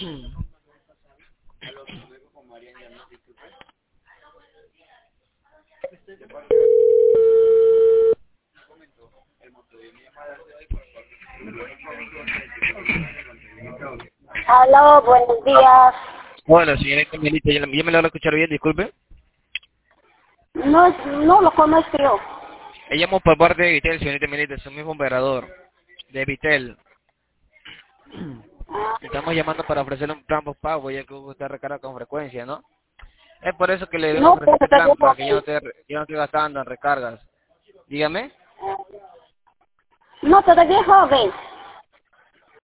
Aló, buenos días. Bueno, señorita Melita, ¿ya me logro escuchar bien? Disculpe. No lo conozco yo. Llamo por parte de Vitel, señorita Melita, soy mismo operador de Vitel. Estamos llamando para ofrecerle un plan postpago, ya que usted recarga con frecuencia, ¿no? Es por eso que le debo No, ofrecer pero este te plan, dejo para que bien. ya no esté gastando en recargas. Dígame. No, te dejo bien.